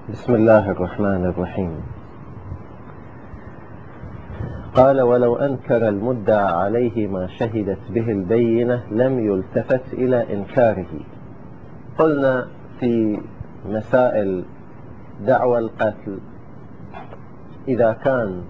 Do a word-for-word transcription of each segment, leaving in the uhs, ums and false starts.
بسم الله الرحمن الرحيم. قال: ولو أنكر المدعى عليه ما شهدت به البينة لم يلتفت إلى إنكاره. قلنا في مسائل دعوى القتل إذا كان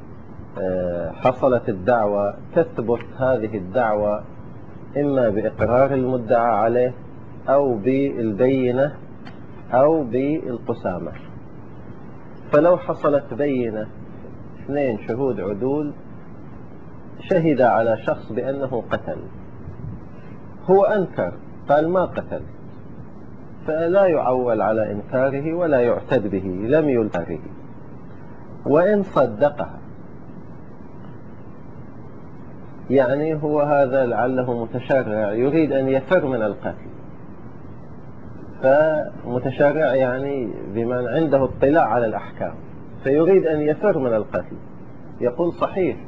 حصلت الدعوة تثبت هذه الدعوة إما بإقرار المدعى عليه أو بالبينة أو بالقسامة. فلو حصلت بينة اثنين شهود عدول شهد على شخص بأنه قتل، هو أنكر قال ما قتل، فلا يعول على إنكاره ولا يعتد به، لم يلتره. وإن صدقها، يعني هو هذا لعله متشرع يريد أن يفر من القتل، فمتشرع يعني بمن عنده اطلاع على الأحكام فيريد أن يفر من القتل، يقول صحيح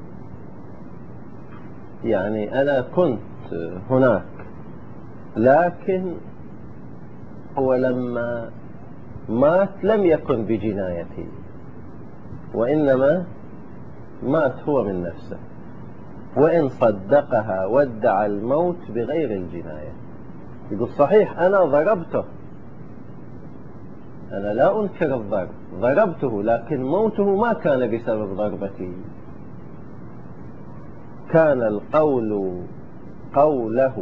يعني أنا كنت هناك، لكن هو لما مات لم يكن بجنايتي، وإنما مات هو من نفسه. وإن صدقها وادعى الموت بغير الجناية، يقول صحيح أنا ضربته، أنا لا أنكر الضرب، ضربته، لكن موته ما كان بسبب ضربتي، كان القول قوله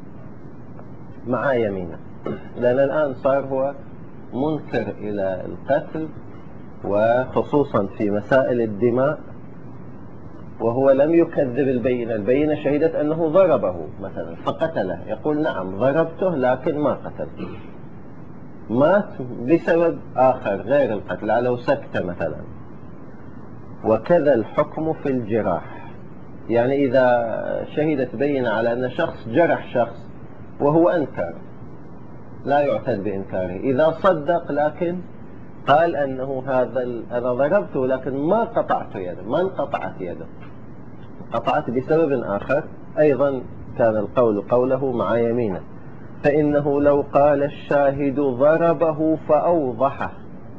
مع يمينه، لأن الآن صار هو منكر إلى القتل، وخصوصا في مسائل الدماء، وهو لم يكذب البينة. البينة شهدت أنه ضربه مثلا فقتله، يقول نعم ضربته لكن ما قتلته، مات بسبب آخر غير القتل، لو سكت مثلا. وكذا الحكم في الجراح، يعني إذا شهدت بينة على أن شخص جرح شخص وهو أنكر لا يعتد بإنكاره. إذا صدق لكن قال أنه هذا أنا ضربته لكن ما قطعت يده، ما انقطعت يده، قطعت بسبب آخر، أيضا كان القول قوله مع يمينه. فإنه لو قال الشاهد ضربه فأوضحه،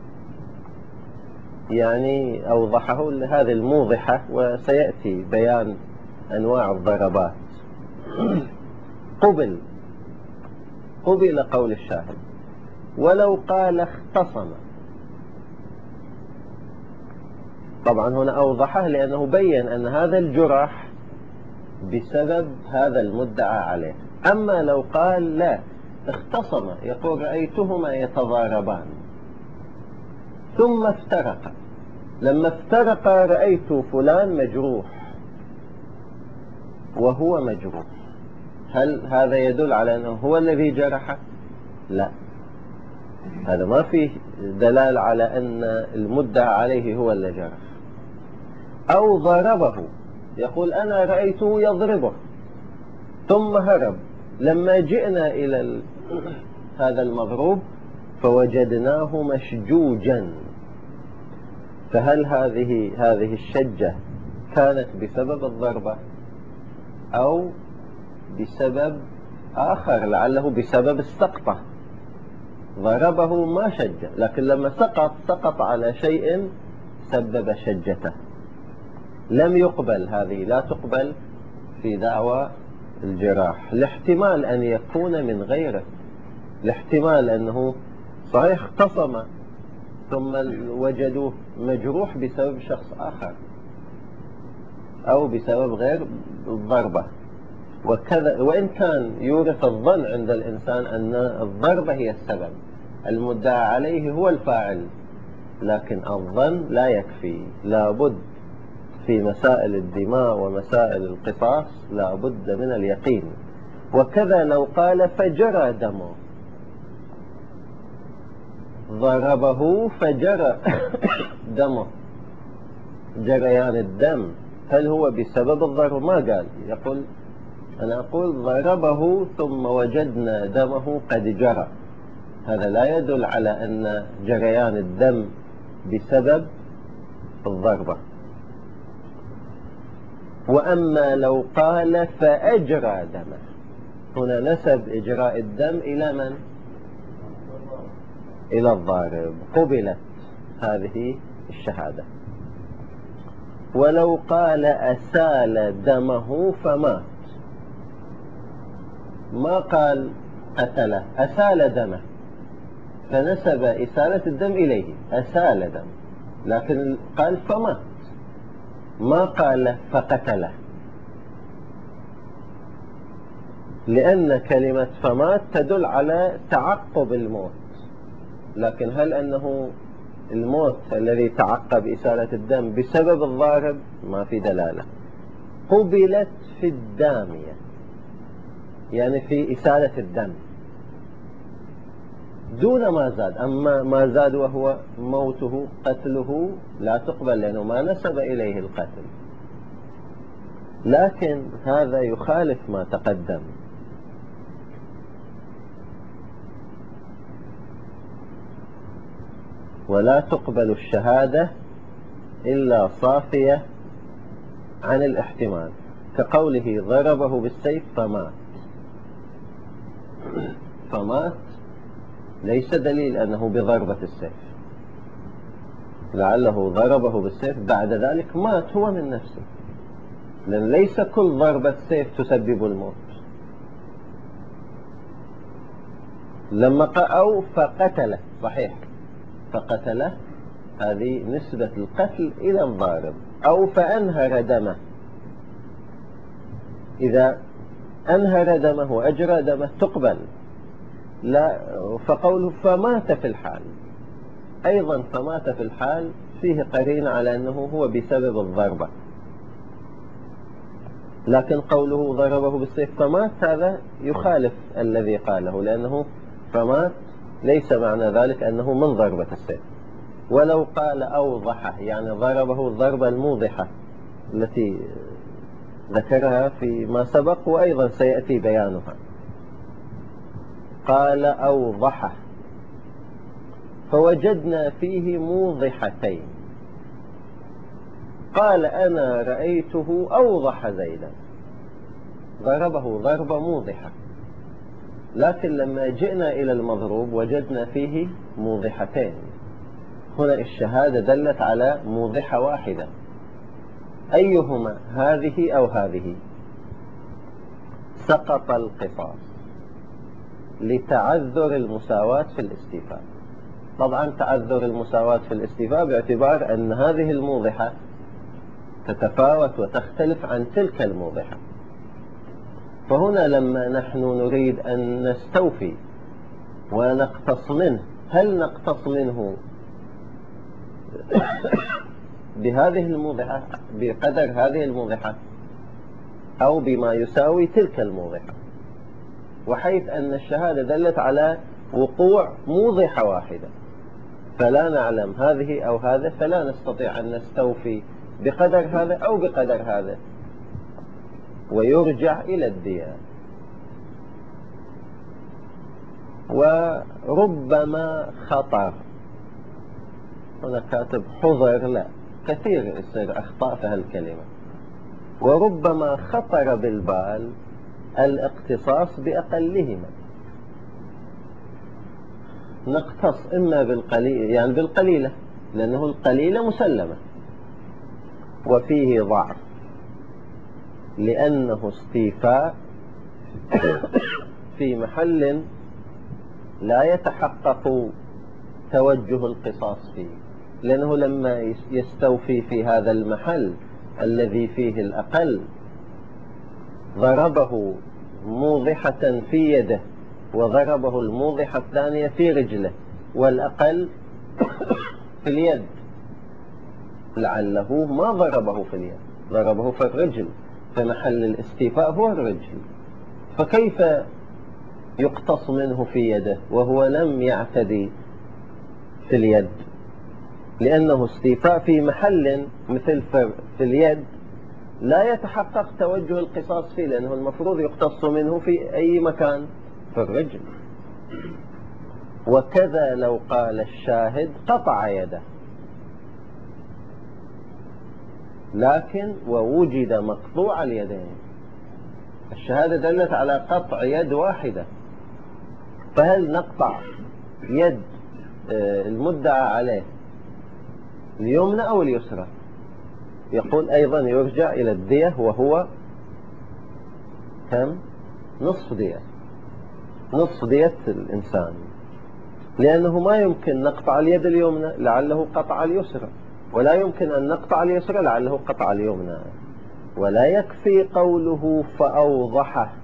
يعني أوضحه لهذه الموضحة، وسيأتي بيان أنواع الضربات، قبل قبل قول الشاهد. ولو قال اختصم، طبعا هنا أوضحه لأنه بين أن هذا الجرح بسبب هذا المدعى عليه. أما لو قال لا اختصم، يقول رأيتهما يتضاربان ثم افترقا، لما افترقا رأيت فلان مجروح وهو مجروح، هل هذا يدل على أنه هو الذي جرحه؟ لا، هذا ما فيه دلالة على أن المدعى عليه هو الذي جرح. أو ضربه، يقول أنا رأيته يضربه ثم هرب، لما جئنا إلى هذا المضروب فوجدناه مشجوجا، فهل هذه هذه الشجة كانت بسبب الضربة أو بسبب آخر، لعله بسبب السقطة؟ ضربه ما شجه، لكن لما سقط سقط على شيء سبب شجته. لم يقبل، هذه لا تقبل في دعوى الجراح، لاحتمال أن يكون من غيره، لاحتمال أنه صحيح اختصم ثم وجدوه مجروح بسبب شخص آخر أو بسبب غير الضربة. وكذا وإن كان يورث الظن عند الإنسان أن الضربة هي السبب، المدعى عليه هو الفاعل، لكن الظن لا يكفي، لا بد في مسائل الدماء ومسائل القصاص لا بد من اليقين. وكذا لو قال فجرى دمه، ضربه فجرى دمه، جريان الدم هل هو بسبب الضرب؟ ما قال، يقول أنا أقول ضربه ثم وجدنا دمه قد جرى، هذا لا يدل على أن جريان الدم بسبب الضربة. وأما لو قال فأجرى دمه، هنا نسب إجراء الدم إلى من؟ إلى الضارب قبلت هذه الشهادة. ولو قال أسال دمه فمات، ما قال قتله، أسال دمه، فنسب إسالة الدم إليه، أسال دم، لكن قال فمات، ما قال فقتله، لأن كلمة فمات تدل على تعقب الموت. لكن هل أنه الموت الذي تعقب إسالة الدم بسبب الضارب؟ ما في دلالة. قبلت في الدامية، يعني في إسالة الدم دون ما زاد. أما ما زاد وهو موته قتله لا تقبل، لأنه ما نسب إليه القتل. لكن هذا يخالف ما تقدم. ولا تقبل الشهادة إلا صافية عن الاحتمال، كقوله ضربه بالسيف فمات. فمات ليس دليل أنه بضربة السيف، لعله ضربه بالسيف بعد ذلك مات هو من نفسه، لأن ليس كل ضربة سيف تسبب الموت. لما قال أو فقتله، صحيح، فقتله هذه نسبة القتل إلى الضارب. أو فأنهر دمه، إذا أنهر دمه وأجرى دمه تقبل. لا، فقوله فمات في الحال، أيضا فمات في الحال فيه قرين على أنه هو بسبب الضربة. لكن قوله ضربه بالسيف فمات هذا يخالف الذي قاله، لأنه فمات ليس معنى ذلك أنه من ضربة السيف. ولو قال أوضحه، يعني ضربه الضربة الموضحة التي ذكرها فيما سبق وأيضا سيأتي بيانها، قال أوضحه فوجدنا فيه موضحتين، قال أنا رأيته أوضح زيدا، ضربه ضربة موضحة. لكن لما جئنا إلى المضروب وجدنا فيه موضحتين. هنا الشهادة دلت على موضحة واحدة، أيهما، هذه أو هذه. سقط القصاص لتعذر المساواة في الاستيفاء. طبعا تعذر المساواة في الاستيفاء باعتبار أن هذه الموضحة تتفاوت وتختلف عن تلك الموضحة. فهنا لما نحن نريد أن نستوفي ونقتص منه، هل نقتص منه بهذه الموضحة، بقدر هذه الموضحة، أو بما يساوي تلك الموضحة؟ وحيث أن الشهادة دلت على وقوع موضحة واحدة، فلا نعلم هذه أو هذا، فلا نستطيع أن نستوفي بقدر هذا أو بقدر هذا، ويرجع إلى الدية. وربما خطر، هنا كاتب حضر، لا، كثير يصير أخطاء في هالكلمة. وربما خطر بالبال الاقتصاص بأقلهما، نقتص إما بالقليل، يعني بالقليلة، لأنه القليلة مسلمة، وفيه ضعف لأنه استيفاء في محل لا يتحقق توجه القصاص فيه، لأنه لما يستوفي في هذا المحل الذي فيه الأقل، ضربه موضحة في يده وضربه الموضحة الثانية في رجله والأقل في اليد، لعله ما ضربه في اليد، ضربه في الرجل، فمحل الاستيفاء هو الرجل، فكيف يقتص منه في يده وهو لم يعتدي في اليد؟ لأنه استيفاء في محل مثل في اليد لا يتحقق توجه القصاص فيه، لأنه المفروض يقتص منه في أي مكان، في الرجل. وكذا لو قال الشاهد قطع يده، لكن ووجد مقطوع اليدين، الشهادة دلت على قطع يد واحدة، فهل نقطع يد المدعى عليه اليمنى أو اليسرى، يقول أيضا يرجع إلى الدية، وهو كم؟ نصف دية، نصف دية الإنسان، لأنه ما يمكن نقطع اليد اليمنى لعله قطع اليسرى، ولا يمكن أن نقطع اليسرى لعله قطع اليمنى. ولا يكفي قوله فأوضحه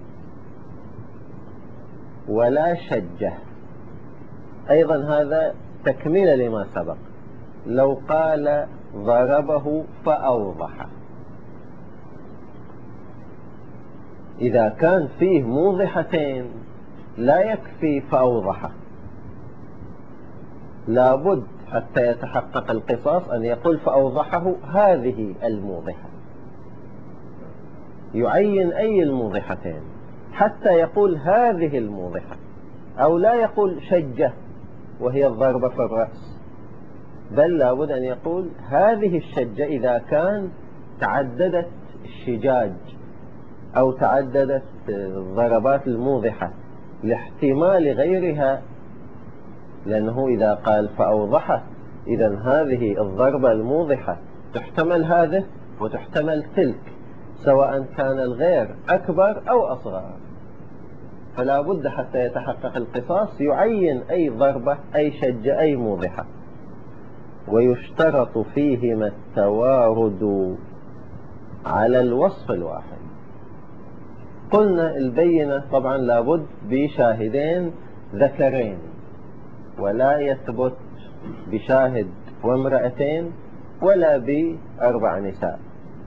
ولا شجه، أيضا هذا تكميل لما سبق. لو قال ضربه فأوضحه، إذا كان فيه موضحتين لا يكفي فأوضحه، لابد حتى يتحقق القصاص أن يقول فأوضحه هذه الموضحة، يعين أي الموضحتين حتى يقول هذه الموضحة، أو لا يقول شجة وهي الضربة في الرأس، بل لابد أن يقول هذه الشجة إذا كان تعددت الشجاج أو تعددت الضربات الموضحة لاحتمال غيرها، لأنه إذا قال فأوضحه إذن هذه الضربة الموضحة تحتمل هذه وتحتمل تلك، سواء كان الغير أكبر أو أصغر، فلا بد حتى يتحقق القصاص يعين أي ضربة أي شجة أي موضحة. ويشترط فيهما التوارد على الوصف الواحد. قلنا البينة طبعا لابد بشاهدين ذكرين، ولا يثبت بشاهد وامرأتين ولا بأربع نساء،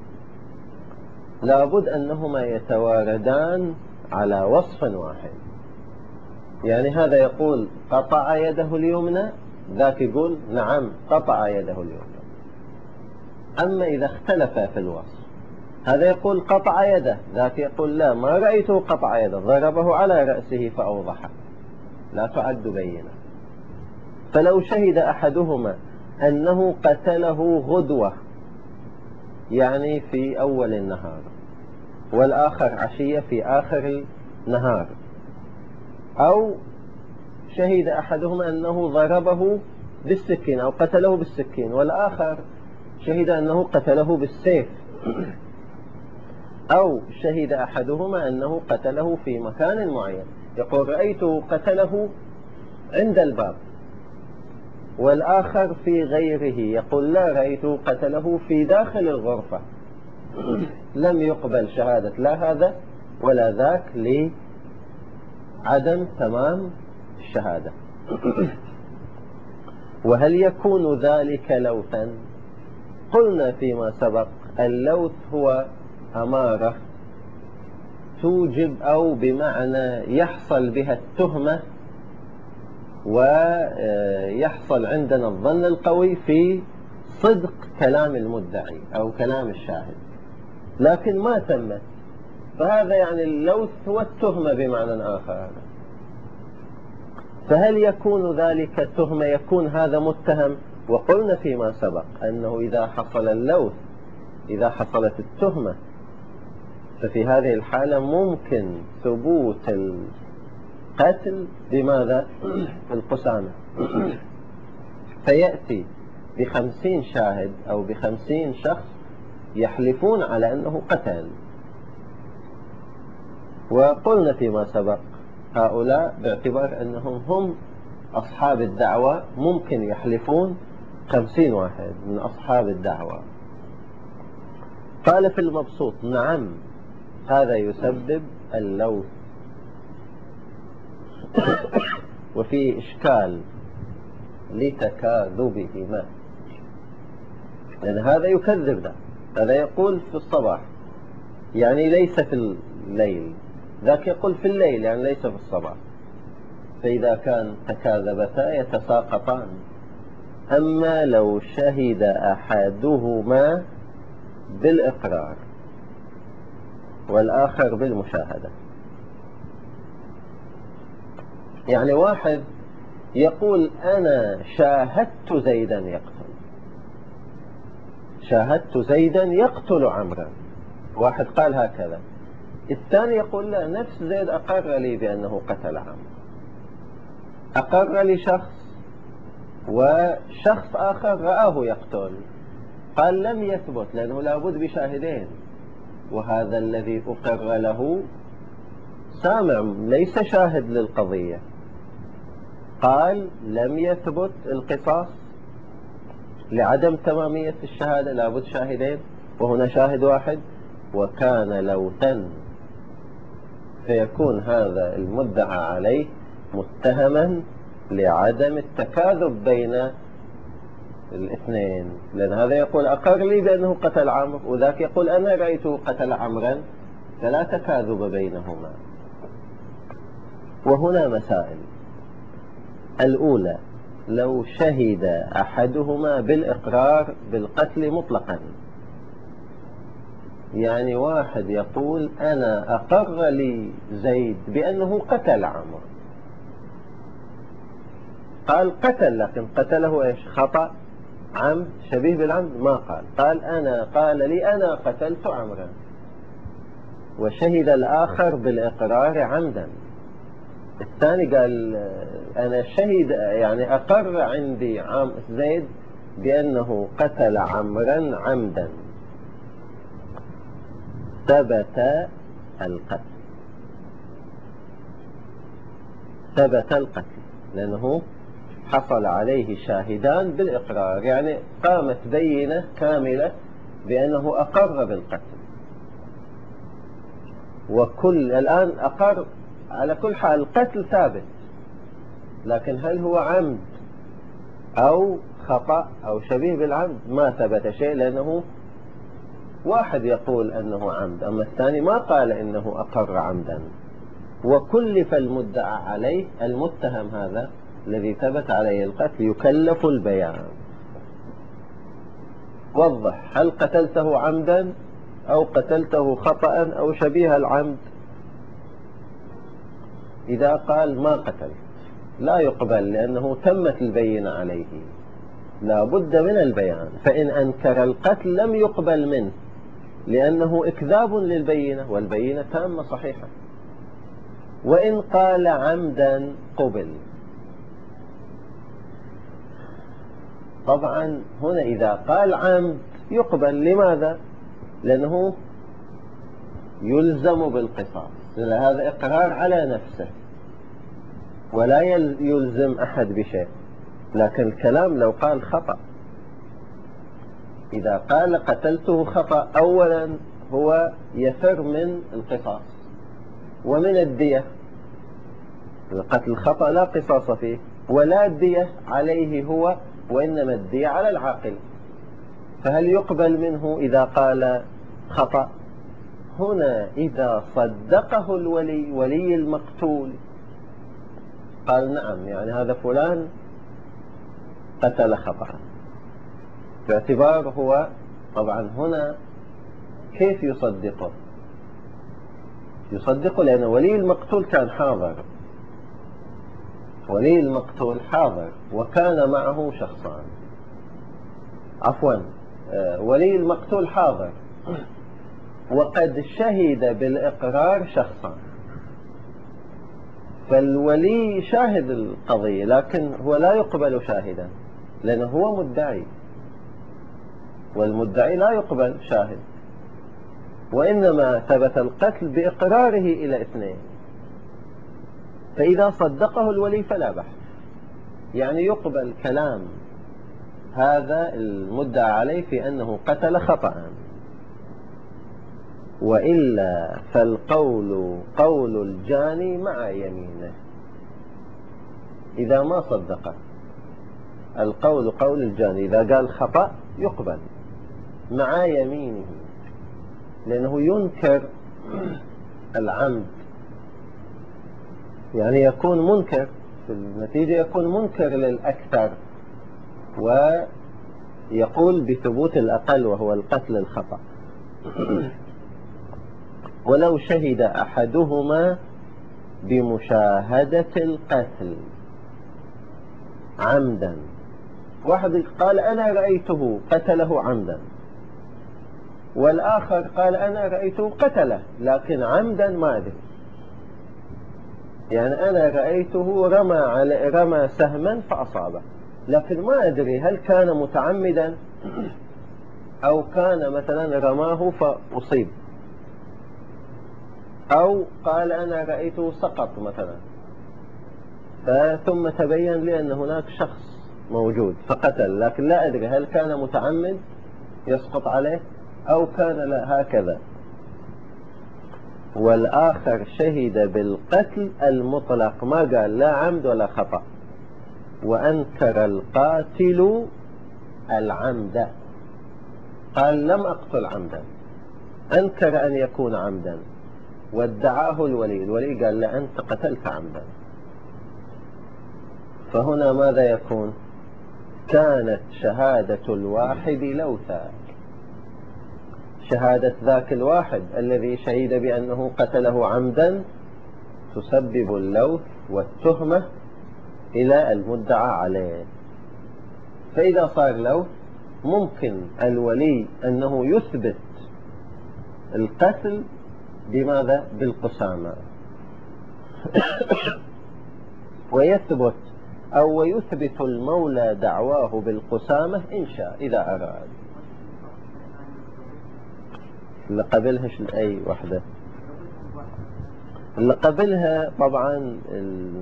لابد أنهما يتواردان على وصف واحد. يعني هذا يقول قطع يده اليمنى، ذاك يقول نعم قطع يده اليمنى. أما إذا اختلفا في الوصف، هذا يقول قطع يده، ذاك يقول لا ما رأيته قطع يده، ضربه على رأسه فأوضحه، لا تعد بينة. فلو شهد أحدهما أنه قتله غدوة، يعني في أول النهار، والآخر عشية في آخر النهار، أو شهد أحدهما أنه ضربه بالسكين أو قتله بالسكين، والآخر شهد أنه قتله بالسيف، أو شهد أحدهما أنه قتله في مكان معين، يقول رأيته قتله عند الباب، والآخر في غيره يقول لا رأيته قتله في داخل الغرفة، لم يقبل شهادة لا هذا ولا ذاك لعدم تمام الشهادة. وهل يكون ذلك لوثا؟ قلنا فيما سبق اللوث هو أمارة توجب أو بمعنى يحصل بها التهمة ويحصل عندنا الظن القوي في صدق كلام المدعي أو كلام الشاهد، لكن ما تمت، فهذا يعني اللوث هو التهمة بمعنى آخر. فهل يكون ذلك التهمة، يكون هذا متهم؟ وقلنا فيما سبق أنه إذا حصل اللوث، إذا حصلت التهمة، ففي هذه الحالة ممكن ثبوت القتل بماذا؟ القسامة، فيأتي بخمسين شاهد أو بخمسين شخص يحلفون على أنه قتل. وقلنا فيما سبق هؤلاء باعتبار أنهم هم أصحاب الدعوة ممكن يحلفون خمسين واحد من أصحاب الدعوة. قال في المبسوط نعم هذا يسبب اللوث. وفي إشكال لتكاذبهما، لأن هذا يكذب ذا، هذا يقول في الصباح يعني ليس في الليل، ذاك يقول في الليل يعني ليس في الصباح، فإذا كان تكاذبتا يتساقطان. أما لو شهد أحدهما بالإقرار والآخر بالمشاهدة، يعني واحد يقول أنا شاهدت زيدا يقتل، شاهدت زيدا يقتل عمرا، واحد قال هكذا، الثاني يقول لا نفس زيد أقر لي بأنه قتل عمرا، أقر لي شخص وشخص آخر رآه يقتل، قال لم يثبت لأنه لابد بشاهدين، وهذا الذي أقر له سامع ليس شاهد للقضية، قال لم يثبت القصاص لعدم تمامية الشهادة، لابد شاهدين وهنا شاهد واحد، وكان لوثا، فيكون هذا المدعى عليه متهما لعدم التكاذب بين الاثنين، لأن هذا يقول أقر لي بأنه قتل عمرو، وذاك يقول أنا رأيته قتل عمرا، فلا تكاذب بينهما. وهنا مسائل. الأولى، لو شهد أحدهما بالإقرار بالقتل مطلقا، يعني واحد يقول أنا أقر لي زيد بأنه قتل عمرو، قال قتل، لكن قتله إيش؟ خطأ، عمد، شبيه بالعمد، ما قال، قال أنا قال لي أنا قتلت عمرا، وشهد الآخر بالإقرار عمدا. الثاني قال أنا شهد يعني أقر عندي عام زيد بأنه قتل عمرا عمدا، ثبت القتل، ثبت القتل لأنه حصل عليه شاهدان بالإقرار، يعني قامت بينة كاملة بأنه أقر بالقتل، وكل الآن أقر على كل حال القتل ثابت، لكن هل هو عمد أو خطأ أو شبيه بالعمد ما ثبت شيء، لأنه واحد يقول أنه عمد، أما الثاني ما قال أنه أقر عمدا، وكلف المدعى عليه المتهم هذا الذي ثبت عليه القتل يكلف البيان، وضح هل قتلته عمدا أو قتلته خطأ أو شبيه العمد. إذا قال ما قتل لا يقبل، لأنه تمت البينة عليه، لا بد من البيان، فإن أنكر القتل لم يقبل منه لأنه إكذاب للبينة، والبينة تامة صحيحة. وإن قال عمدا قبل. طبعا هنا إذا قال عمد يقبل، لماذا؟ لأنه يلزم بالقصاص، هذا إقرار على نفسه ولا يلزم أحد بشيء. لكن الكلام لو قال خطأ، إذا قال قتلته خطأ، أولا هو يفر من القصاص ومن الدية، القتل خطأ لا قصاص فيه ولا الدية عليه هو، وإنما الدية على العاقل، فهل يقبل منه إذا قال خطأ؟ هنا إذا صدقه الولي ولي المقتول قال نعم، يعني هذا فلان قتل خطأ، باعتبار هو طبعا هنا كيف يصدقه؟ يصدقه لأن ولي المقتول كان حاضر، ولي المقتول حاضر وكان معه شخصان، عفوا ولي المقتول حاضر وقد شهد بالإقرار شخصان، فالولي شاهد القضية لكن هو لا يقبل شاهدا لأنه هو مدعي، والمدعي لا يقبل شاهد، وإنما ثبت القتل بإقراره إلى اثنين، فإذا صدقه الولي فلا بحث، يعني يقبل كلام هذا المدعى عليه في أنه قتل خطأ، وإلا فالقول قول الجاني مع يمينه. إذا ما صدقه القول قول الجاني، إذا قال خطأ يقبل مع يمينه، لأنه ينكر العمد، يعني يكون منكر في النتيجة، يكون منكر للأكثر ويقول بثبوت الأقل وهو القتل الخطأ. ولو شهد أحدهما بمشاهدة القتل عمدا، واحد قال أنا رأيته قتله عمدا، والآخر قال أنا رأيته قتله لكن عمدا ما أدري، يعني أنا رأيته رمى على رمى سهما فأصابه، لكن ما أدري هل كان متعمدا أو كان مثلا رماه فأصيب، أو قال أنا رأيته سقط مثلا ثم تبين لي أن هناك شخص موجود فقتل، لكن لا أدري هل كان متعمد يسقط عليه أو كان لا هكذا. والآخر شهد بالقتل المطلق، ما قال لا عمد ولا خطأ، وأنكر القاتل العمد، قال لم أقتل عمدا، أنكر أن يكون عمدا، وادعاه الولي، الولي قال لا أنت قتلت عمدا. فهنا ماذا يكون؟ كانت شهادة الواحد لوثا، شهادة ذاك الواحد الذي شهد بأنه قتله عمدا تسبب اللوث والتهمة إلى المدعى عليه. فإذا صار لوث ممكن الولي أنه يثبت القتل بماذا؟ بالقسامة ويثبت أو يثبت المولى دعواه بالقسامة إن شاء إذا أراد. اللي قبلها أي وحدة؟ اللي قبلها طبعا ال...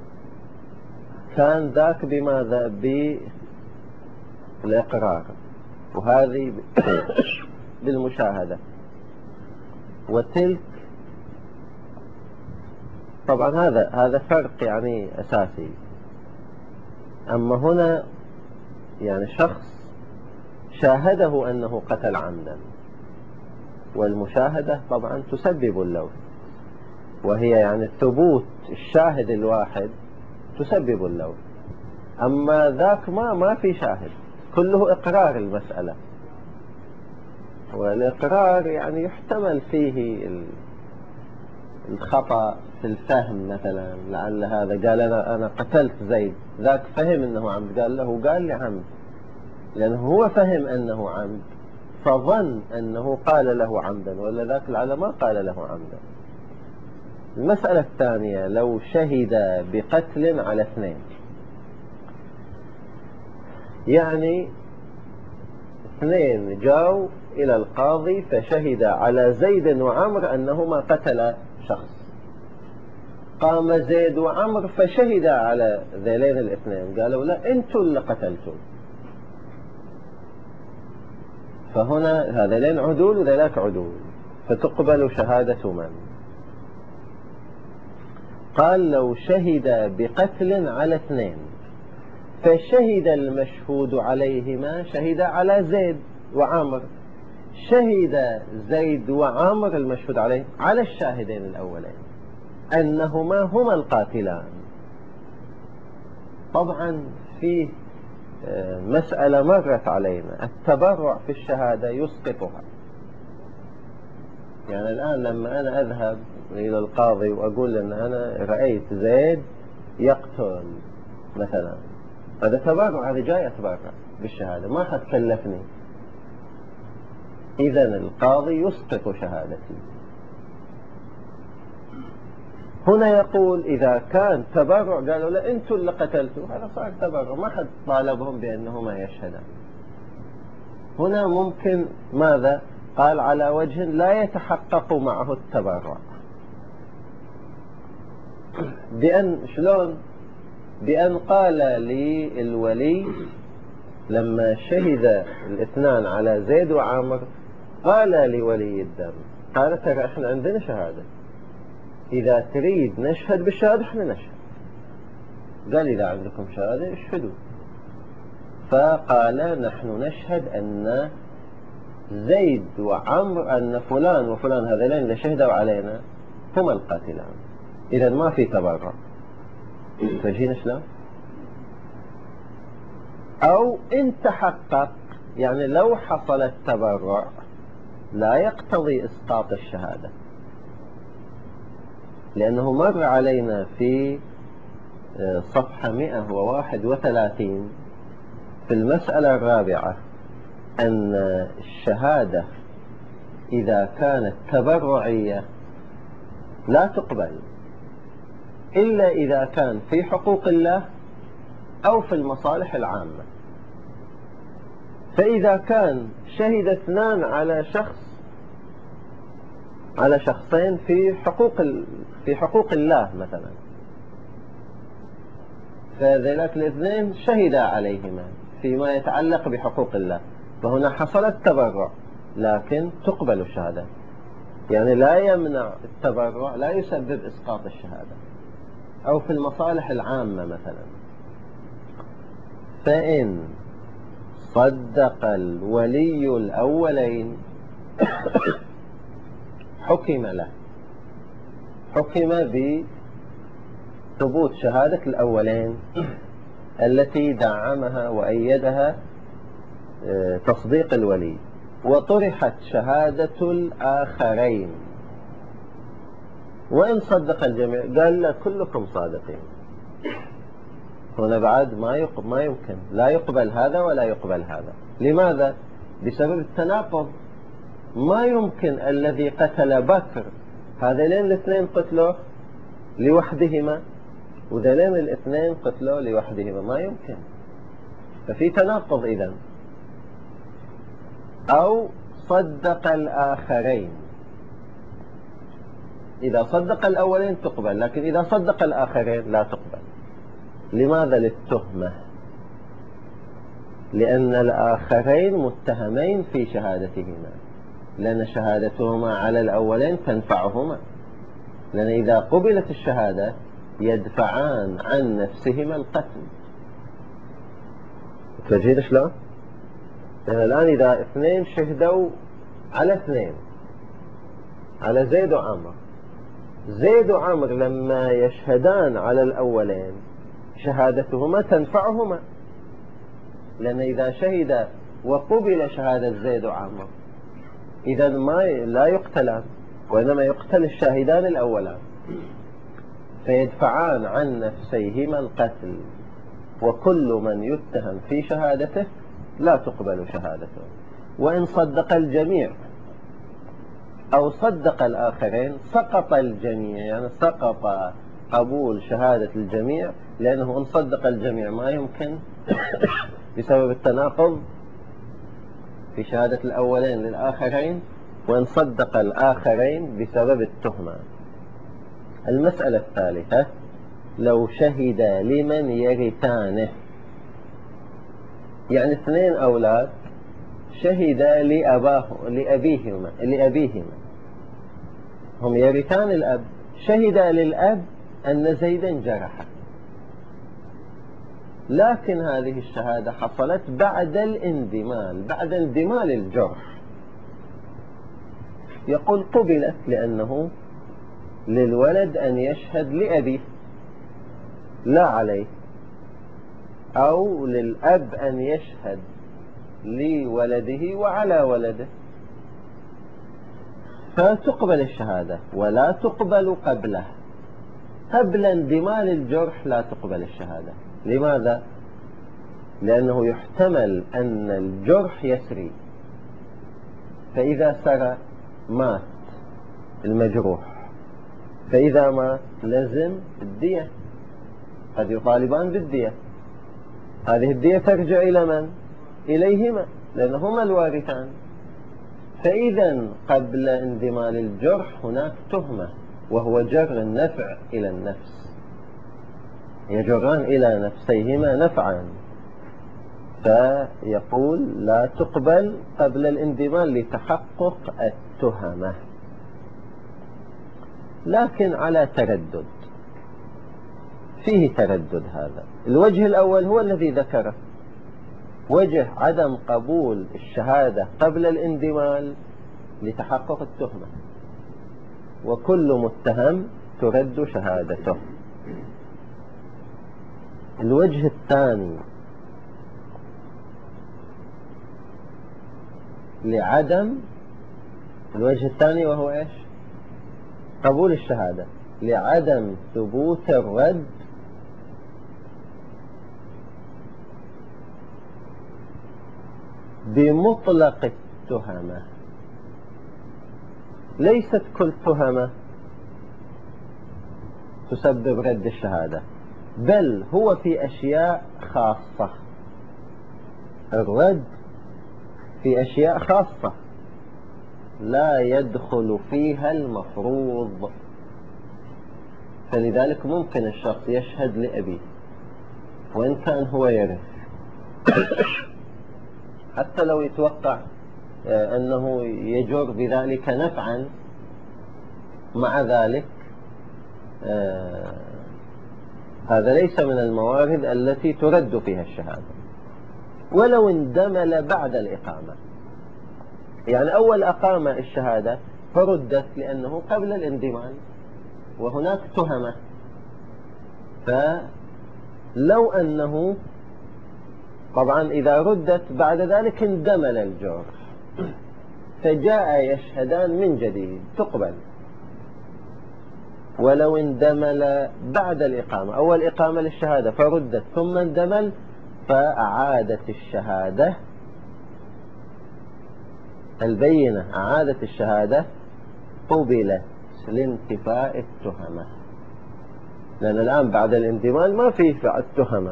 كان ذاك بماذا؟ بالإقرار، وهذه بالمشاهدة، وتلك طبعا هذا هذا فرق يعني أساسي. أما هنا يعني شخص شاهده أنه قتل عمدا، والمشاهدة طبعا تسبب اللوث، وهي يعني ثبوت الشاهد الواحد تسبب اللوث. أما ذاك ما ما في شاهد، كله إقرار المسألة، والإقرار يعني يحتمل فيه الخطأ في الفهم، مثلا لعل هذا قال أنا أنا قتلت زيد، ذاك فهم أنه عمد، قال له قال لي عمد، لأنه هو فهم أنه عمد فظن أنه قال له عمدا، ولا ذاك لعل ما قال له عمدا. المسألة الثانية لو شهد بقتل على اثنين، يعني اثنين جاءوا إلى القاضي فشهد على زيد وعمر أنهما قتل شخص، قام زيد وعمر فشهد على ذيلين الاثنين قالوا لا أنتوا اللي قتلتوا، فهنا هذين عدول وذلك عدول، فتقبل شهادة من؟ قال لو شهد بقتل على اثنين فشهد المشهود عليهما، شهد على زيد وعمر، شهد زيد وعمر المشهود عليه على الشاهدين الأولين أنهما هما القاتلان. طبعا في مسألة مرت علينا، التبرع في الشهادة يسقطها. يعني الآن لما أنا أذهب إلى القاضي وأقول أن أنا رأيت زيد يقتل مثلا، هذا تبرع، هذا جاي أتبرع بالشهادة، ما حد كلفني، إذن القاضي يسقط شهادتي. هنا يقول إذا كان تبرع قالوا لا أنتوا اللي قتلتوا، هذا صار تبرع، ما حد طالبهم بأنهما يشهدان. هنا ممكن ماذا؟ قال على وجه لا يتحقق معه التبرع، بأن شلون؟ بأن قال لي الولي لما شهد الاثنان على زيد وعامر، قال لولي الدم قال ترى احنا عندنا شهادة، إذا تريد نشهد بالشهادة احنا نشهد. قال إذا عندكم شهادة اشهدوا، فقال نحن نشهد أن زيد وعمر أن فلان وفلان هذين اللي شهدوا علينا هما القاتلان، إذا ما في تبرع. فجينا شلون؟ أو إن تحقق، يعني لو حصل التبرع لا يقتضي إسقاط الشهادة، لأنه مر علينا في صفحة مئة وواحد وثلاثين في المسألة الرابعة أن الشهادة إذا كانت تبرعية لا تقبل إلا إذا كان في حقوق الله أو في المصالح العامة. فإذا كان شهد اثنان على شخص على شخصين في حقوق في حقوق الله مثلا، فذلك الاثنين شهدا عليهما فيما يتعلق بحقوق الله، فهنا حصل التبرع لكن تقبل الشهادة، يعني لا يمنع التبرع، لا يسبب إسقاط الشهادة. أو في المصالح العامة مثلا، فإن صدق الولي الأولين حكم له، حكم بثبوت شهادة الأولين التي دعمها وأيدها تصديق الولي، وطرحت شهادة الآخرين. وإن صدق الجميع قال لا كلكم صادقين، هنا بعد ما ما يمكن، لا يقبل هذا ولا يقبل هذا. لماذا؟ بسبب التناقض. ما يمكن الذي قتل بكر هذين الاثنين قتلوه لوحدهما، وذلين الاثنين قتلوه لوحدهما، ما يمكن، ففي تناقض إذن. أو صدق الآخرين، إذا صدق الأولين تقبل، لكن إذا صدق الآخرين لا تقبل. لماذا؟ للتهمة، لأن الآخرين متهمين في شهادتهما، لأن شهادتهما على الأولين تنفعهما، لأن إذا قبلت الشهادة يدفعان عن نفسهما القتل. تجد شلون؟ يعني الآن إذا اثنين شهدوا على اثنين، على زيد وعمر، زيد وعمر لما يشهدان على الأولين شهادتهما تنفعهما، لأن إذا شهد وقبل شهادة زيد وعمر إذا ما لا يقتلان، وإنما يقتل الشاهدان الأولان، فيدفعان عن نفسيهما القتل، وكل من يتهم في شهادته لا تقبل شهادته. وإن صدق الجميع أو صدق الآخرين سقط الجميع، يعني سقط قبول شهادة الجميع، لأنه إن صدق الجميع ما يمكن بسبب التناقض في شهادة الأولين للآخرين، وإن صدق الآخرين بسبب التهمة. المسألة الثالثة: لو شهد لمن يرثانه، يعني اثنين أولاد شهدا لأباه لأبيهما لأبيهما هم يرثان الأب، شهدا للأب أن زيدا جرحه، لكن هذه الشهادة حصلت بعد الاندمال، بعد اندمال الجرح. يقول قبلت لأنه للولد أن يشهد لأبيه لا عليه، أو للأب أن يشهد لولده وعلى ولده، فتقبل الشهادة ولا تقبل قبله. قبل اندمال الجرح لا تقبل الشهادة. لماذا؟ لأنه يحتمل أن الجرح يسري، فإذا سرى مات المجروح، فإذا مات لزم الدية، قد يطالبان بالدية، هذه الدية ترجع إلى من؟ إليهما، لأنهما الوارثان. فإذا قبل اندمال الجرح هناك تهمة، وهو جر النفع إلى النفس، يجران إلى نفسيهما نفعا، فيقول لا تقبل قبل الاندمال لتحقق التهمة. لكن على تردد، فيه تردد. هذا الوجه الأول هو الذي ذكره، وجه عدم قبول الشهادة قبل الاندمال لتحقق التهمة، وكل متهم ترد شهادته. الوجه الثاني لعدم الوجه الثاني وهو إيش؟ قبول الشهادة لعدم ثبوت الرد بمطلق التهمة. ليست كل تهمة تسبب رد الشهادة، بل هو في أشياء خاصة. الرد في أشياء خاصة لا يدخل فيها المفروض. فلذلك ممكن الشخص يشهد لأبيه وإن كان هو يرث، حتى لو يتوقع أنه يجر بذلك نفعا، مع ذلك هذا ليس من الموارد التي ترد فيها الشهادة. ولو اندمل بعد الإقامة، يعني أول أقام الشهادة فردت لأنه قبل الاندمال وهناك تهمة، فلو أنه طبعا إذا ردت بعد ذلك اندمل الجرح فجاء يشهدان من جديد تقبل. ولو اندمل بعد الإقامة، أول إقامة للشهادة فردت ثم اندمل، فأعادت الشهادة البينة، أعادت الشهادة قبلت لانتفاء التهمة، لأن الآن بعد الاندمال ما فيه التهمة.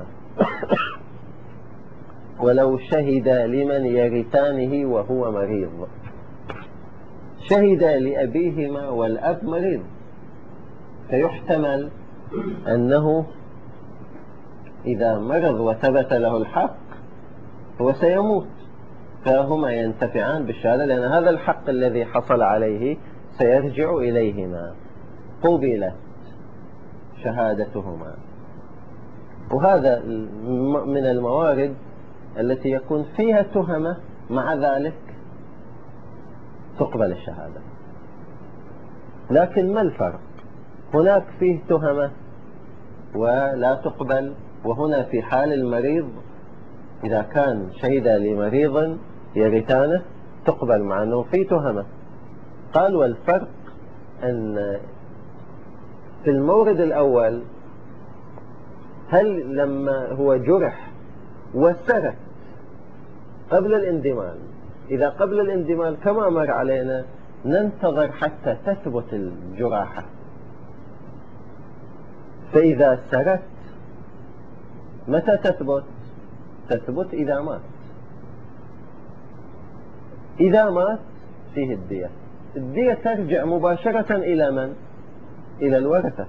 ولو شهد لمن يرثانه وهو مريض، شهد لأبيهما والأب مريض، فيحتمل أنه إذا مرض وثبت له الحق هو سيموت، فهما ينتفعان بالشهادة، لأن هذا الحق الذي حصل عليه سيرجع إليهما، قبلت شهادتهما. وهذا من الموارد التي يكون فيها تهمة، مع ذلك تقبل الشهادة. لكن ما الفرق؟ هناك فيه تهمة ولا تقبل، وهنا في حال المريض إذا كان شهد لمريض يرثانه تقبل مع أنه فيه تهمة. قال والفرق أن في المورد الأول هل لما هو جرح وسرت قبل الاندمال، إذا قبل الاندمال كما مر علينا ننتظر حتى تثبت الجراحة، فإذا سرت متى تثبت؟ تثبت إذا مات. إذا مات فيه الدية، الدية ترجع مباشرة إلى من؟ إلى الورثة.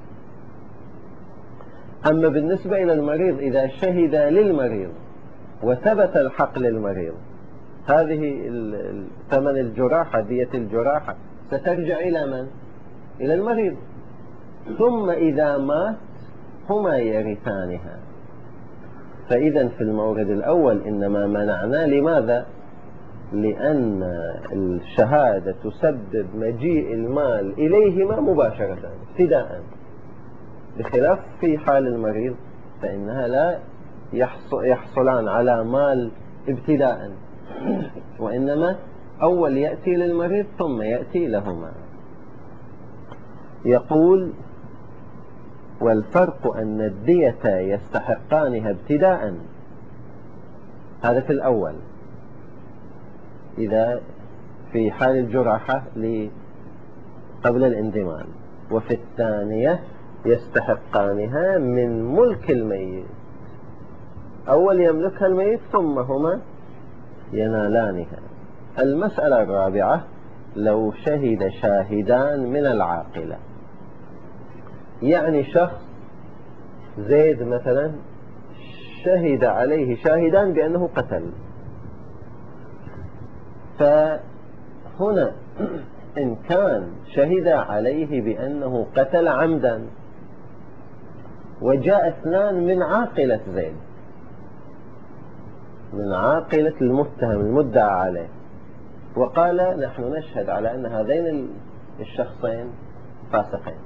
أما بالنسبة إلى المريض إذا شهد للمريض وثبت الحق للمريض، هذه ثمن الجراحة، دية الجراحة سترجع إلى من؟ إلى المريض. ثم إذا مات هما يرثانها. فإذا في المورد الأول إنما منعنا، لماذا؟ لأن الشهادة تسبب مجيء المال إليهما مباشرة ابتداء، بخلاف في حال المريض فإنها لا يحصلان على مال ابتداء، وإنما أول يأتي للمريض ثم يأتي لهما. يقول والفرق أن الدية يستحقانها ابتداء، هذا في الأول إذا في حال الجراحة قبل الاندمال، وفي الثانية يستحقانها من ملك الميت، أول يملكها الميت ثم هما ينالانها. المسألة الرابعة لو شهد شاهدان من العاقلة، يعني شخص زيد مثلا شهد عليه شاهدان بأنه قتل، فهنا إن كان شهد عليه بأنه قتل عمدا وجاء اثنان من عاقلة زيد، من عاقلة المتهم المدعى عليه، وقال نحن نشهد على أن هذين الشخصين فاسقين،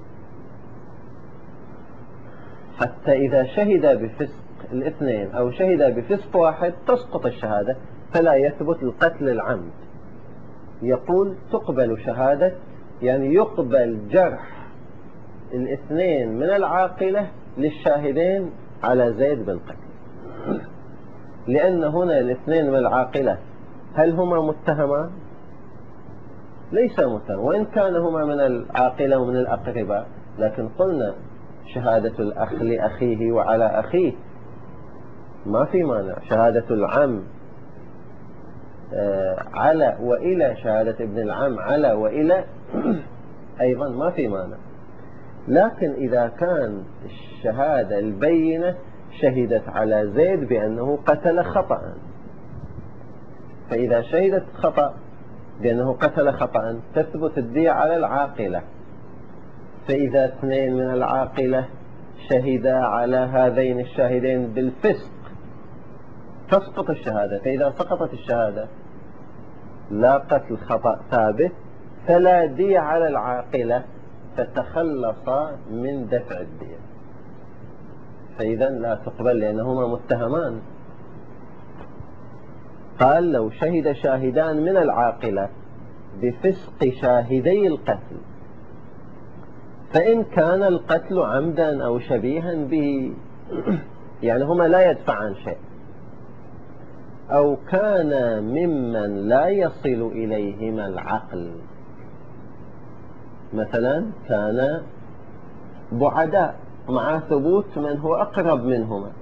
حتى إذا شهد بفسق الاثنين أو شهد بفسق واحد تسقط الشهادة فلا يثبت القتل العمد. يقول تقبل شهادة، يعني يقبل جرح الاثنين من العاقلة للشاهدين على زيد بالقتل، لأن هنا الاثنين من العاقلة هل هما متهمان؟ ليس متهم، وإن كان هما من العاقلة ومن الأقرباء، لكن قلنا شهادة الأخ لأخيه وعلى أخيه ما في مانع، شهادة العم على وإلى شهادة ابن العم على وإلى أيضا ما في مانع. لكن إذا كان الشهادة البينة شهدت على زيد بأنه قتل خطأ، فإذا شهدت خطأ بأنه قتل خطأ تثبت الدية على العاقلة، فإذا اثنين من العاقلة شهدا على هذين الشاهدين بالفسق تسقط الشهادة، فإذا سقطت الشهادة لا قتل خطأ ثابت فلا دية على العاقلة فتخلص من دفع الدية، فإذا لا تقبل لأنهما متهمان. قال لو شهد شاهدان من العاقلة بفسق شاهدي القتل، فإن كان القتل عمدا أو شبيها به يعني هما لا يدفعان شيء، أو كان ممن لا يصل إليهما العقل، مثلا كان بعداء مع ثبوت من هو أقرب منهما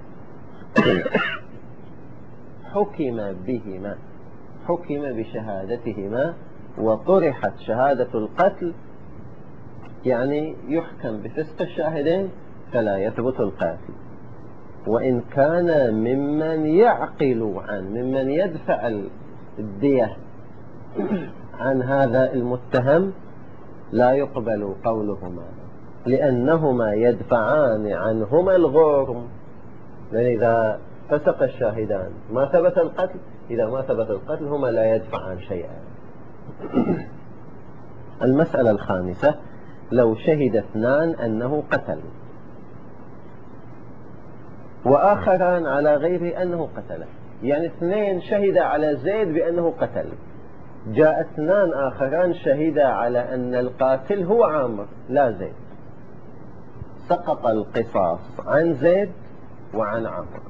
حكم بهما، حكم بشهادتهما وطرحت شهادة القتل، يعني يحكم بفسق الشاهدين فلا يثبت القاتل. وإن كان ممن يعقل عن ممن يدفع الدية عن هذا المتهم لا يقبل قولهما، لأنهما يدفعان عنهما الغرم، لأن إذا فسق الشاهدان ما ثبت القتل، إذا ما ثبت القتل هما لا يدفعان شيئا. المسألة الخامسة لو شهد اثنان أنه قتل وآخران على غيره أنه قتل، يعني اثنين شهد على زيد بأنه قتل، جاء اثنان آخران شهدا على أن القاتل هو عامر لا زيد، سقط القصاص عن زيد وعن عامر.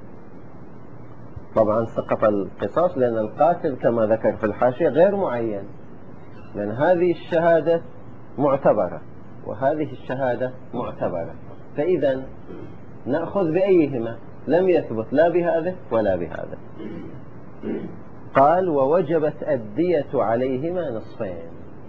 طبعا سقط القصاص لأن القاتل كما ذكر في الحاشية غير معين، لأن هذه الشهادة معتبرة وهذه الشهادة معتبرة، فإذا نأخذ بأيهما، لم يثبت لا بهذا ولا بهذا. قال ووجبت الدية عليهما نصفين،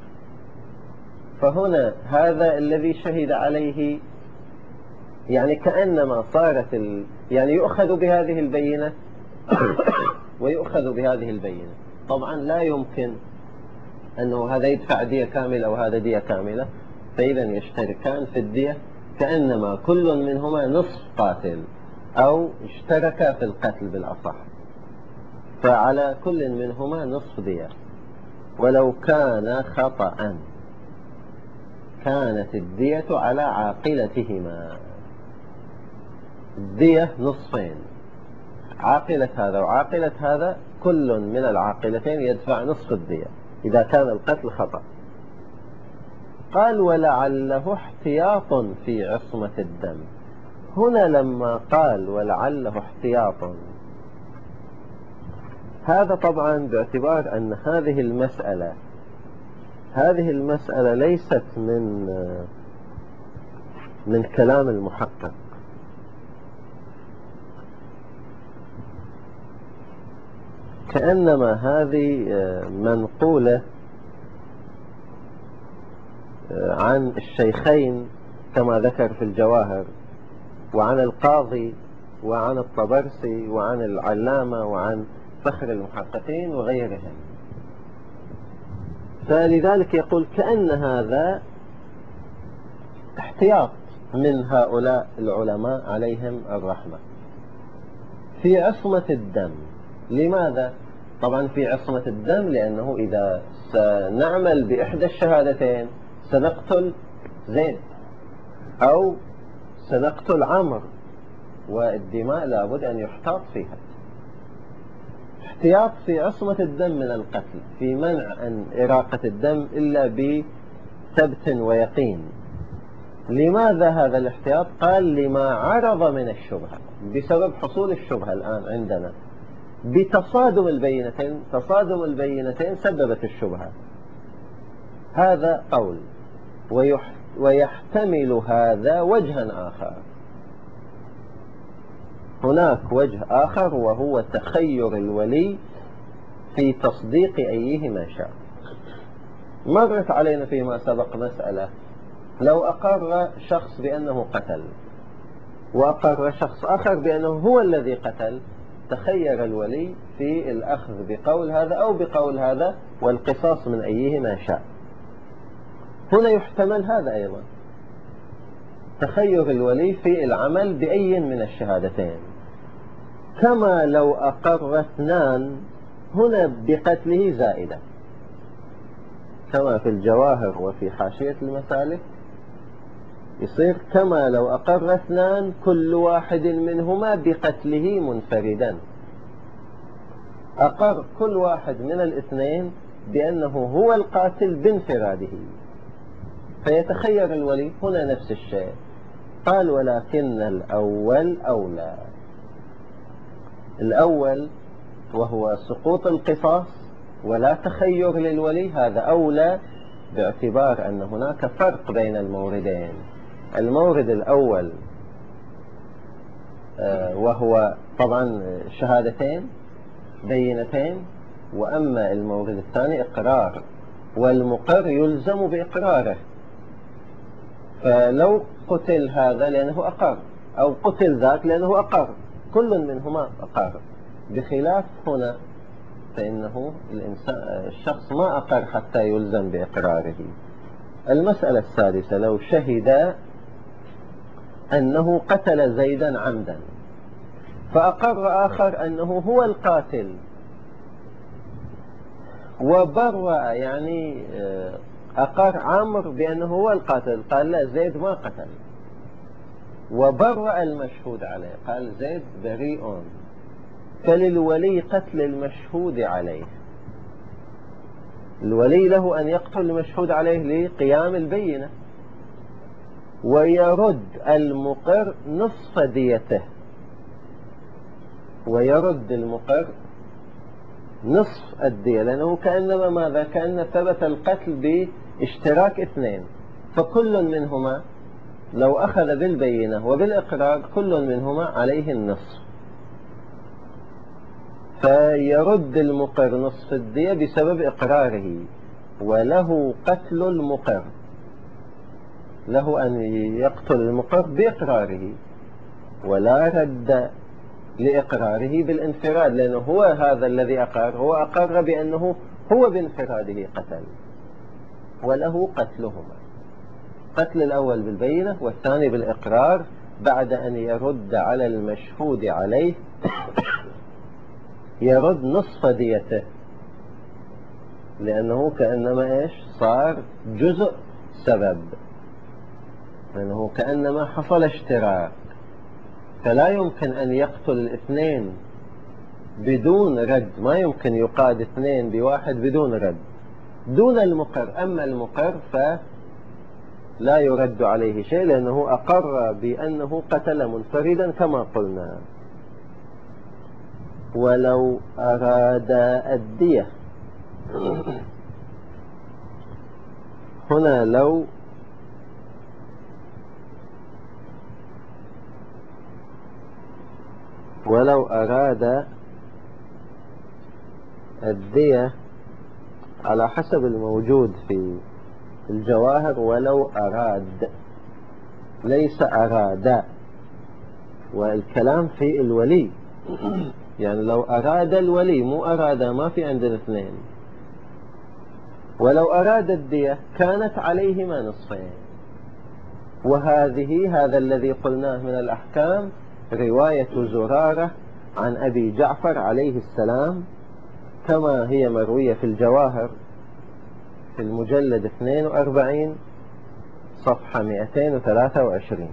فهنا هذا الذي شهد عليه يعني كأنما صارت ال... يعني يؤخذ بهذه البينة ويؤخذ بهذه البينة. طبعا لا يمكن أنه هذا يدفع دية كاملة وهذا دية كاملة، فإذا يشتركان في الدية كأنما كل منهما نصف قاتل أو اشتركا في القتل بالأصح، فعلى كل منهما نصف دية. ولو كان خطأ كانت الدية على عاقلتهما، الدية نصفين، عاقلة هذا وعاقلة هذا كل من العاقلتين يدفع نصف الدية إذا كان القتل خطأ. قال ولعله احتياط في عصمة الدم. هنا لما قال ولعله احتياط، هذا طبعا باعتبار أن هذه المسألة هذه المسألة ليست من من كلام المحقق، كأنما هذه منقولة عن الشيخين كما ذكر في الجواهر، وعن القاضي وعن الطبرسي وعن العلامة وعن فخر المحققين وغيرهم، فلذلك يقول كأن هذا احتياط من هؤلاء العلماء عليهم الرحمة في عصمة الدم. لماذا؟ طبعا في عصمة الدم لأنه إذا سنعمل بإحدى الشهادتين سنقتل زيد أو سنقتل عمر، والدماء لابد أن يحتاط فيها. احتياط في عصمة الدم من القتل، في منع أن إراقة الدم إلا بثبت ويقين. لماذا هذا الاحتياط؟ قال لما عرض من الشبهة، بسبب حصول الشبهة الآن عندنا بتصادم البينتين، تصادم البينتين سببت الشبهة، هذا قول. ويحتمل هذا وجها آخر. هناك وجه آخر وهو تخير الولي في تصديق أيهما شاء. مرت علينا فيما سبق مسألة: لو أقر شخص بأنه قتل وأقر شخص آخر بأنه هو الذي قتل، تخير الولي في الأخذ بقول هذا أو بقول هذا والقصاص من أيهما شاء. هنا يحتمل هذا أيضا، تخير الولي في العمل بأي من الشهادتين، كما لو أقر اثنان هنا بقتله زائدة، كما في الجواهر وفي حاشية المسالك يصير كما لو أقر اثنان كل واحد منهما بقتله منفردا. أقر كل واحد من الاثنين بأنه هو القاتل بانفراده، فيتخير الولي هنا نفس الشيء. قال: ولكن الأول أولى. الأول وهو سقوط القصاص ولا تخير للولي، هذا أولى، باعتبار أن هناك فرق بين الموردين. المورد الأول وهو طبعا شهادتين بينتين، وأما المورد الثاني إقرار، والمقر يلزم بإقراره. فلو قتل هذا لأنه أقر أو قتل ذاك لأنه أقر، كل منهما أقر، بخلاف هنا فإنه الشخص ما أقر حتى يلزم بإقراره. المسألة السادسة: لو شهد أنه قتل زيدا عمدا فأقر آخر أنه هو القاتل وبرأ، يعني أقر عمرو بأنه هو القاتل، قال لا زيد ما قتل، وبرأ المشهود عليه قال زيد بريء، فللولي قتل المشهود عليه. الولي له أن يقتل المشهود عليه لقيام البينة، ويرد المقر نصف ديته، ويرد المقر نصف الدية، لأنه كأنما ماذا؟ كأن ثبت القتل باشتراك اثنين، فكل منهما لو أخذ بالبينة وبالإقرار كل منهما عليه النصف، فيرد المقر نصف الدية بسبب إقراره، وله قتل المقر، له أن يقتل المقر بإقراره، ولا رد لإقراره بالانفراد، لأنه هو هذا الذي أقر، هو أقر بأنه هو بانفراده قتل، وله قتلهما، قتل الأول بالبينة والثاني بالإقرار، بعد أن يرد على المشهود عليه يرد نصف ديته، لأنه كأنما إيش صار جزء سبب، لأنه كأنما حصل اشتراك، فلا يمكن أن يقتل الاثنين بدون رد، ما يمكن يقاد اثنين بواحد بدون رد دون المقر. أما المقر فلا يرد عليه شيء، لأنه أقر بأنه قتل منفردا كما قلنا. ولو أراد الدية، هنا لو ولو أراد الدية على حسب الموجود في الجواهر، ولو أراد ليس أراد، والكلام في الولي يعني لو أراد الولي مو أراد، ما في عندنا اثنين. ولو أراد الدية كانت عليهما نصفين، وهذه هذا الذي قلناه من الأحكام رواية زرارة عن أبي جعفر عليه السلام، كما هي مروية في الجواهر في المجلد اثنين وأربعين صفحة مئتين وثلاثة وعشرين،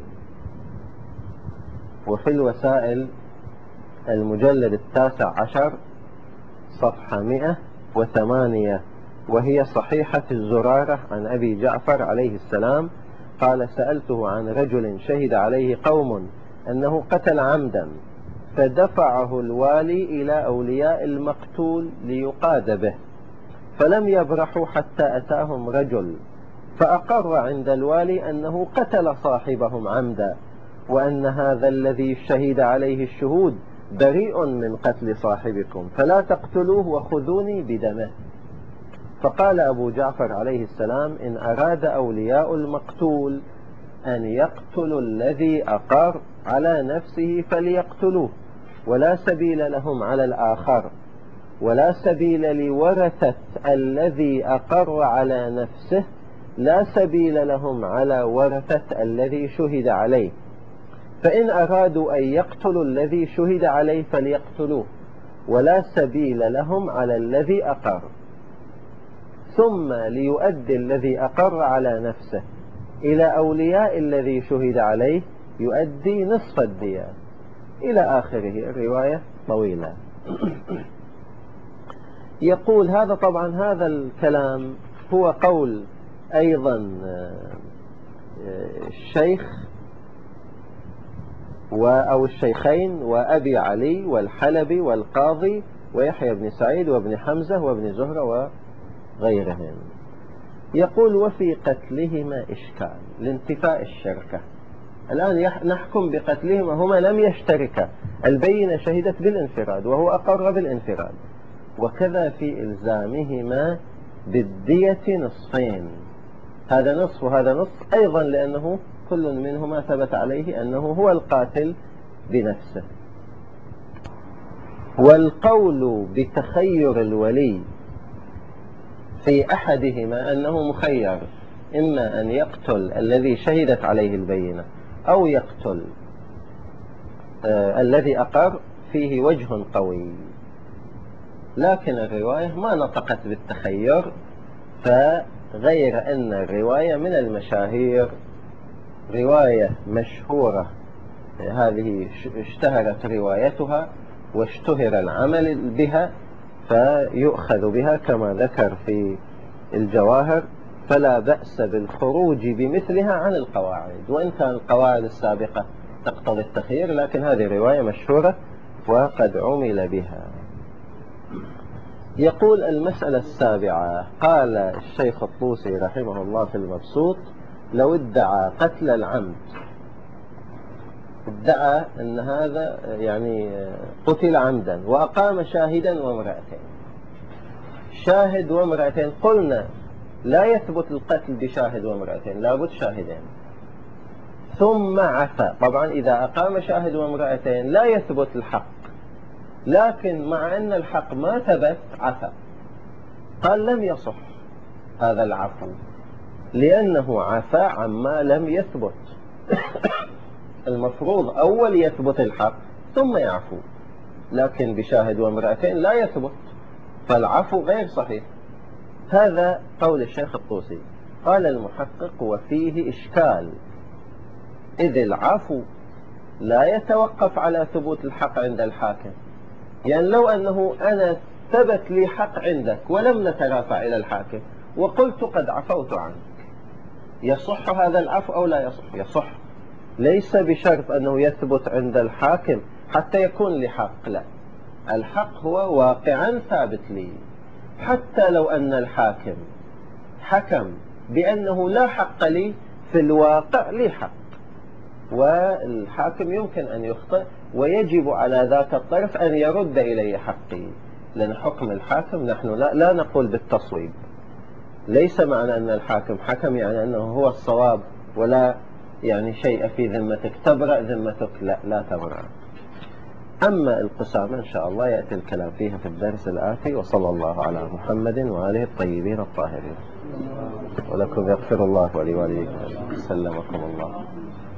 وفي الوسائل المجلد التاسع عشر صفحة مئة وثمانية، وهي صحيحة الزرارة عن أبي جعفر عليه السلام قال: سألته عن رجل شهد عليه قوم أنه قتل عمدا، فدفعه الوالي إلى أولياء المقتول ليقاد به، فلم يبرحوا حتى أتاهم رجل فأقر عند الوالي أنه قتل صاحبهم عمدا، وأن هذا الذي شهد عليه الشهود بريء من قتل صاحبكم، فلا تقتلوه وخذوني بدمه. فقال أبو جعفر عليه السلام: إن أراد أولياء المقتول أن يقتلوا الذي أقر على نفسه فليقتلوه، ولا سبيل لهم على الآخر، ولا سبيل لورثة الذي أقر على نفسه، لا سبيل لهم على ورثة الذي شهد عليه. فإن أرادوا أن يقتلوا الذي شهد عليه فليقتلوه، ولا سبيل لهم على الذي أقر، ثم ليؤدي الذي أقر على نفسه إلى أولياء الذي شهد عليه يؤدي نصف الدية، إلى آخره. الرواية طويلة. يقول هذا طبعا هذا الكلام هو قول أيضا الشيخ أو الشيخين وأبي علي والحلبي والقاضي ويحيى بن سعيد وابن حمزة وابن زهرة وغيرهم. يقول: وفي قتلهما إشكال لانتفاء الشركة. الآن نحكم بقتلهما، هما لم يشتركا، البينة شهدت بالانفراد وهو أقر بالانفراد، وكذا في إلزامهما بالدية نصفين، هذا نصف وهذا نصف أيضا، لأنه كل منهما ثبت عليه أنه هو القاتل بنفسه. والقول بتخير الولي في أحدهما أنه مخير، إما أن يقتل الذي شهدت عليه البينة أو يقتل آه الذي أقر، فيه وجه قوي، لكن الرواية ما نطقت بالتخير، فغير أن الرواية من المشاهير، رواية مشهورة، هذه اشتهرت روايتها واشتهر العمل بها، فيؤخذ بها كما ذكر في الجواهر، فلا بأس بالخروج بمثلها عن القواعد، وإن كان القواعد السابقة تقتضي التخيير، لكن هذه رواية مشهورة وقد عمل بها. يقول: المسألة السابعة. قال الشيخ الطوسي رحمه الله في المبسوط: لو ادعى قتل العمد، ادعى أن هذا يعني قتل عمدا وأقام شاهدا وامرأتين، شاهد وامرأتين، قلنا لا يثبت القتل بشاهد وامرأتين، لابد شاهدين، ثم عفا. طبعا إذا أقام شاهد وامرأتين لا يثبت الحق، لكن مع أن الحق ما ثبت عفا. قال: لم يصح هذا العفو، لأنه عفا عما لم يثبت. المفروض أول يثبت الحق ثم يعفو، لكن بشاهد وامرأتين لا يثبت، فالعفو غير صحيح. هذا قول الشيخ الطوسي. قال المحقق: وفيه إشكال، إذ العفو لا يتوقف على ثبوت الحق عند الحاكم. يعني لو أنه أنا ثبت لي حق عندك ولم نترافع إلى الحاكم وقلت قد عفوت عنك، يصح هذا العفو أو لا يصح؟ يصح، ليس بشرط أنه يثبت عند الحاكم حتى يكون لي حق، لا، الحق هو واقعا ثابت لي، حتى لو أن الحاكم حكم بأنه لا حق لي، في الواقع لي حق، والحاكم يمكن أن يخطئ، ويجب على ذاك الطرف أن يرد إلي حقي، لأن حكم الحاكم نحن لا, لا نقول بالتصويب، ليس معنى أن الحاكم حكم يعني أنه هو الصواب ولا يعني شيء في ذمتك تبرأ ذمتك، لا لا تبرأ. أما القسامة إن شاء الله يأتي الكلام فيها في الدرس الآتي، وصلى الله على محمد وآله الطيبين الطاهرين. ولكم يغفر الله ولوالديكم، سلمكم الله.